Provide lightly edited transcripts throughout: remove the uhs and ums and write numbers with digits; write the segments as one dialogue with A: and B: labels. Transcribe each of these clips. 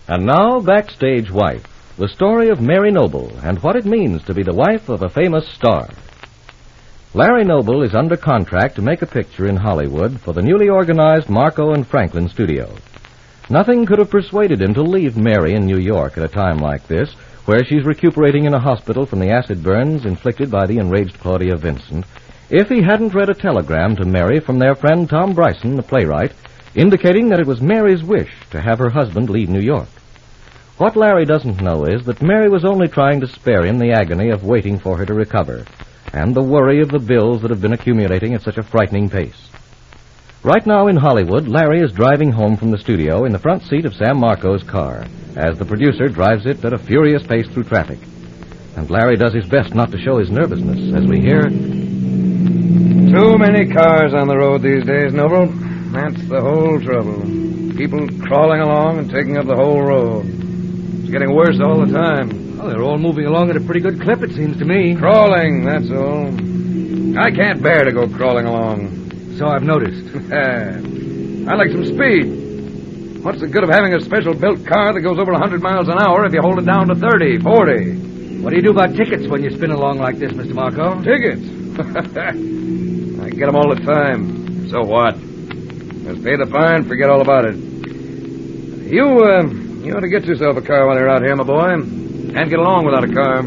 A: And now, Backstage Wife, the story of Mary Noble and what it means to be the wife of a famous star. Larry Noble is under contract to make a picture in Hollywood for the newly organized Marco and Franklin studio. Nothing could have persuaded him to leave Mary in New York at a time like this, where she's recuperating in a hospital from the acid burns inflicted by the enraged Claudia Vincent, if he hadn't read a telegram to Mary from their friend Tom Bryson, the playwright, indicating that it was Mary's wish to have her husband leave New York. What Larry doesn't know is that Mary was only trying to spare him the agony of waiting for her to recover, and the worry of the bills that have been accumulating at such a frightening pace. Right now in Hollywood, Larry is driving home from the studio in the front seat of Sam Marco's car, as the producer drives it at a furious pace through traffic. And Larry does his best not to show his nervousness as we hear...
B: Too many cars on the road these days, Noble. That's the whole trouble. People crawling along and taking up the whole road. It's getting worse all the time.
C: Well, they're all moving along at a pretty good clip, it seems to me.
B: Crawling, that's all. I can't bear to go crawling along.
C: So I've noticed.
B: I like some speed. What's the good of having a special-built car that goes over 100 miles an hour if you hold it down to 30, 40?
C: What do you do about tickets when you spin along like this, Mr. Marco?
B: Tickets? I get them all the time. So what? Just pay the fine, forget all about it. You ought to get yourself a car while you're out here, my boy. Can't get along without a car.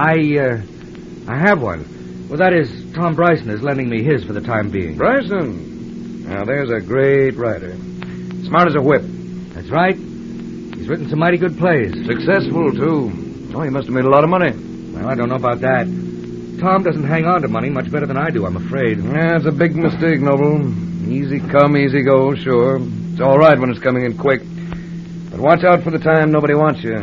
C: I have one. Well, that is, Tom Bryson is lending me his for the time being.
B: Bryson? Now, there's a great writer. Smart as a whip.
C: That's right. He's written some mighty good plays.
B: Successful, too. Oh, he must have made a lot of money.
C: Well, I don't know about that. Tom doesn't hang on to money much better than I do, I'm afraid.
B: Yeah, it's a big mistake, Noble. Easy come, easy go, sure. It's all right when it's coming in quick. But watch out for the time nobody wants you.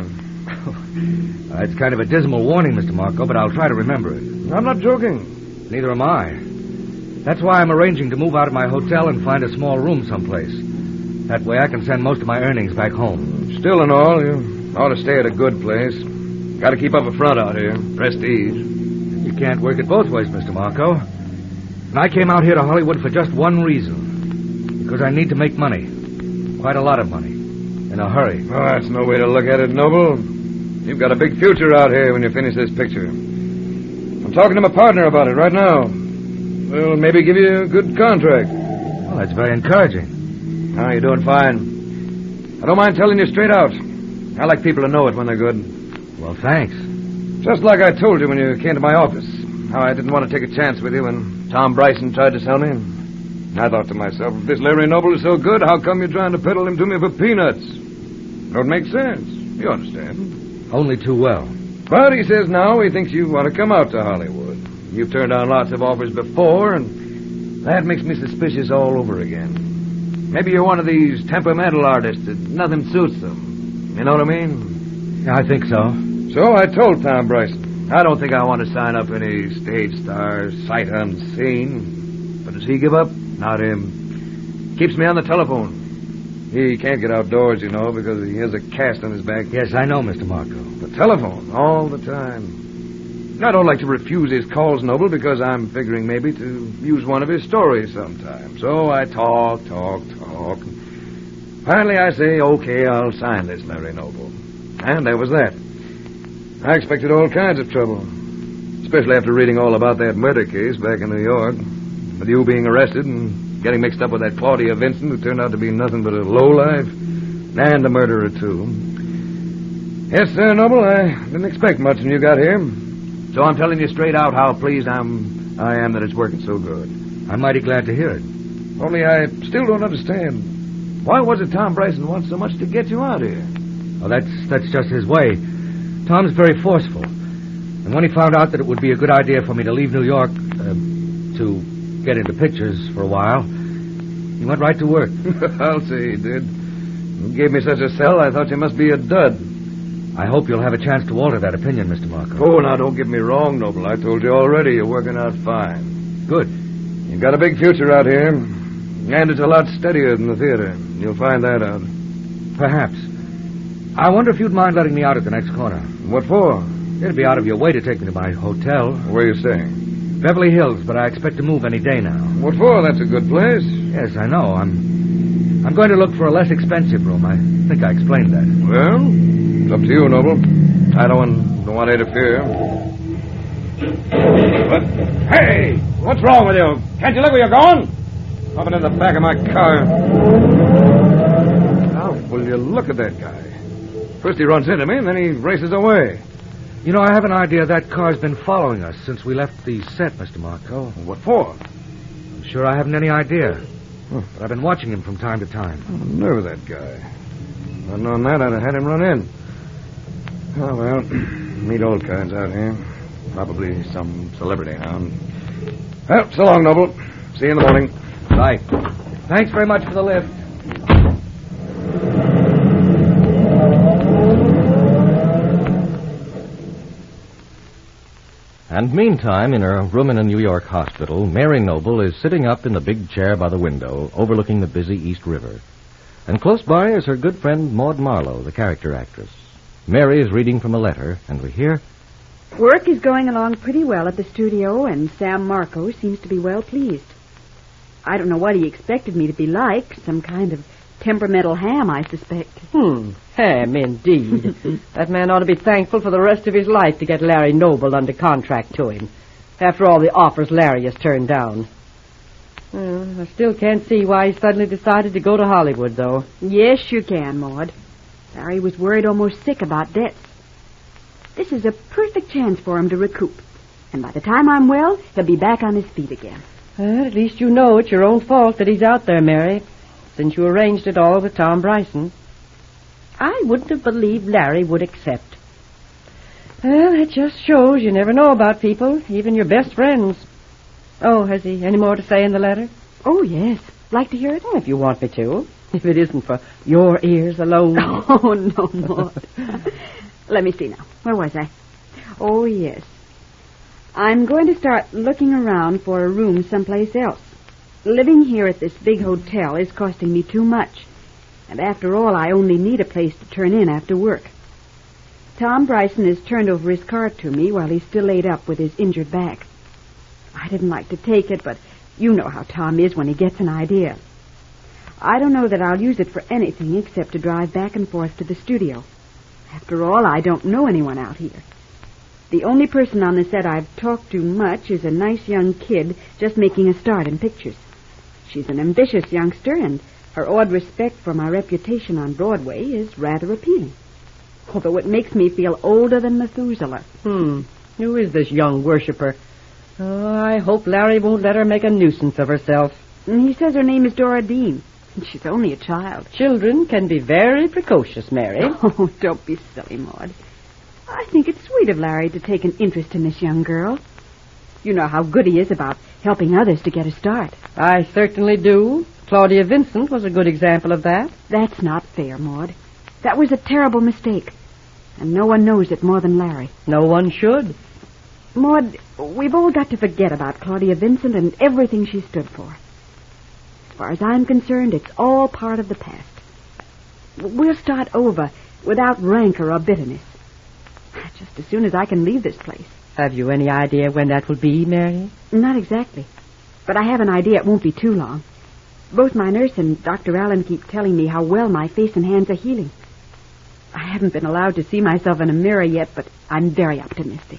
C: It's kind of a dismal warning, Mr. Marco, but I'll try to remember it.
B: I'm not joking.
C: Neither am I. That's why I'm arranging to move out of my hotel and find a small room someplace. That way I can send most of my earnings back home.
B: Still and all, you ought to stay at a good place. Got to keep up a front out here. Prestige.
C: You can't work it both ways, Mr. Marco. And I came out here to Hollywood for just one reason. Because I need to make money. Quite a lot of money. In a hurry.
B: Oh, that's no way to look at it, Noble. You've got a big future out here when you finish this picture. I'm talking to my partner about it right now. We'll maybe give you a good contract.
C: Well, that's very encouraging.
B: Oh, you're doing fine. I don't mind telling you straight out. I like people to know it when they're good.
C: Well, thanks.
B: Just like I told you when you came to my office. How I didn't want to take a chance with you when Tom Bryson tried to sell me. I thought to myself, if this Larry Noble is so good, how come you're trying to peddle him to me for peanuts? Don't make sense. You understand.
C: Only too well.
B: But he says now he thinks you want to come out to Hollywood. You've turned down lots of offers before, and that makes me suspicious all over again. Maybe you're one of these temperamental artists that nothing suits them. You know what I mean?
C: Yeah, I think so.
B: So I told Tom Bryson, I don't think I want to sign up any stage star, sight unseen. But does he give up? Not him. Keeps me on the telephone. He can't get outdoors, you know, because he has a cast on his back.
C: Yes, I know, Mr. Marco.
B: The telephone, all the time. I don't like to refuse his calls, Noble, because I'm figuring maybe to use one of his stories sometime. So I talk. Finally, I say, okay, I'll sign this, Larry Noble. And there was that. I expected all kinds of trouble, especially after reading all about that murder case back in New York, with you being arrested and getting mixed up with that Claudia Vincent who turned out to be nothing but a lowlife, and a murderer, too. Yes, sir, Noble, I didn't expect much when you got here. So I'm telling you straight out how pleased I am that it's working so good.
C: I'm mighty glad to hear it.
B: Only I still don't understand. Why was it Tom Bryson wants so much to get you out here?
C: Well, that's just his way. Tom's very forceful. And when he found out that it would be a good idea for me to leave New York, to get into pictures for a while, he went right to work.
B: I'll say he did. You gave me such a sell, I thought you must be a dud.
C: I hope you'll have a chance to alter that opinion, Mr. Marco.
B: Oh, now, don't get me wrong, Noble. I told you already you're working out fine.
C: Good.
B: You've got a big future out here, and it's a lot steadier than the theater. You'll find that out.
C: Perhaps. I wonder if you'd mind letting me out at the next corner.
B: What for?
C: It'd be out of your way to take me to my hotel.
B: Where are you staying?
C: Beverly Hills, but I expect to move any day now.
B: What for? That's a good place.
C: Yes, I know. I'm I'm going to look for a less expensive room. I think I explained that.
B: Well, it's up to you, Noble. I don't want to interfere. But, hey! What's wrong with you? Can't you look where you're going? Up in the back of my car. Now, will you look at that guy? First he runs into me, and then he races away.
C: You know, I have an idea that car's been following us since we left the set, Mr. Marco.
B: What for?
C: I'm sure I haven't any idea. But I've been watching him from time to time.
B: I'm nervous, that guy. If I'd known that, I'd have had him run in. Oh, well, meet old kinds out here. Probably some celebrity hound. Well, so long, Noble. See you in the morning.
C: Bye. Thanks very much for the lift.
A: And meantime, in her room in a New York hospital, Mary Noble is sitting up in the big chair by the window, overlooking the busy East River. And close by is her good friend Maud Marlowe, the character actress. Mary is reading from a letter, and we hear...
D: Work is going along pretty well at the studio, and Sam Marco seems to be well pleased. I don't know what he expected me to be like, some kind of temperamental ham, I suspect.
E: Ham, indeed. That man ought to be thankful for the rest of his life to get Larry Noble under contract to him. After all the offers Larry has turned down. I still can't see why he suddenly decided to go to Hollywood, though.
D: Yes, you can, Maud. Larry was worried almost sick about debts. This is a perfect chance for him to recoup. And by the time I'm well, he'll be back on his feet again.
E: Well, at least you know it's your own fault that he's out there, Mary, since you arranged it all with Tom Bryson. I wouldn't have believed Larry would accept. Well, it just shows you never know about people, even your best friends. Oh, has he any more to say in the letter?
D: Oh, yes. Like to hear it?
E: If you want me to. If it isn't for your ears alone.
D: Oh, no, Maud. Let me see now. Where was I? Oh, yes. I'm going to start looking around for a room someplace else. Living here at this big hotel is costing me too much. And after all, I only need a place to turn in after work. Tom Bryson has turned over his car to me while he's still laid up with his injured back. I didn't like to take it, but you know how Tom is when he gets an idea. I don't know that I'll use it for anything except to drive back and forth to the studio. After all, I don't know anyone out here. The only person on the set I've talked to much is a nice young kid just making a start in pictures. She's an ambitious youngster, and her odd respect for my reputation on Broadway is rather appealing. Although it makes me feel older than Methuselah.
E: Who is this young worshiper? Oh, I hope Larry won't let her make a nuisance of herself.
D: He says her name is Dora Dean, and she's only a child.
E: Children can be very precocious, Mary.
D: Oh, don't be silly, Maud. I think it's sweet of Larry to take an interest in this young girl. You know how good he is about helping others to get a start.
E: I certainly do. Claudia Vincent was a good example of that.
D: That's not fair, Maud. That was a terrible mistake. And no one knows it more than Larry.
E: No one should.
D: Maud, we've all got to forget about Claudia Vincent and everything she stood for. As far as I'm concerned, it's all part of the past. We'll start over without rancor or bitterness. Just as soon as I can leave this place.
E: Have you any idea when that will be, Mary?
D: Not exactly. But I have an idea it won't be too long. Both my nurse and Dr. Allen keep telling me how well my face and hands are healing. I haven't been allowed to see myself in a mirror yet, but I'm very optimistic.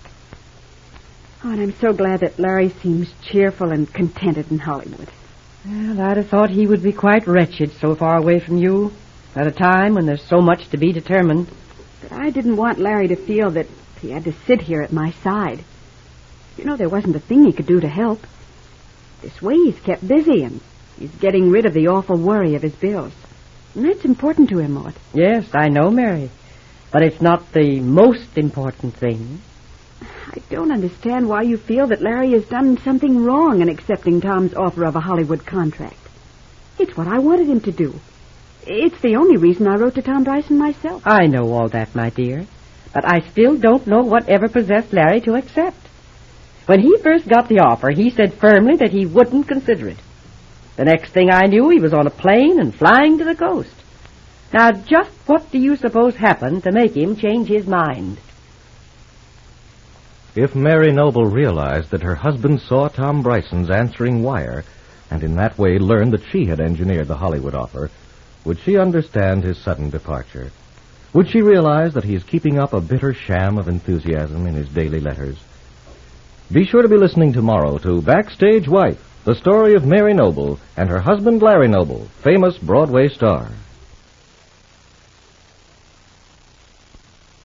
D: Oh, and I'm so glad that Larry seems cheerful and contented in Hollywood.
E: Well, I'd have thought he would be quite wretched so far away from you, at a time when there's so much to be determined.
D: But I didn't want Larry to feel that he had to sit here at my side. You know, there wasn't a thing he could do to help. This way he's kept busy, and he's getting rid of the awful worry of his bills. And that's important to him, Maud.
E: Yes, I know, Mary. But it's not the most important thing.
D: I don't understand why you feel that Larry has done something wrong in accepting Tom's offer of a Hollywood contract. It's what I wanted him to do. It's the only reason I wrote to Tom Bryson myself.
E: I know all that, my dear. But I still don't know what ever possessed Larry to accept. When he first got the offer, he said firmly that he wouldn't consider it. The next thing I knew, he was on a plane and flying to the coast. Now, just what do you suppose happened to make him change his mind?
A: If Mary Noble realized that her husband saw Tom Bryson's answering wire, and in that way learned that she had engineered the Hollywood offer, Would she understand his sudden departure? Would she realize that he is keeping up a bitter sham of enthusiasm in his daily letters? Be sure to be listening tomorrow to Backstage Wife, the story of Mary Noble and her husband Larry Noble, famous Broadway star.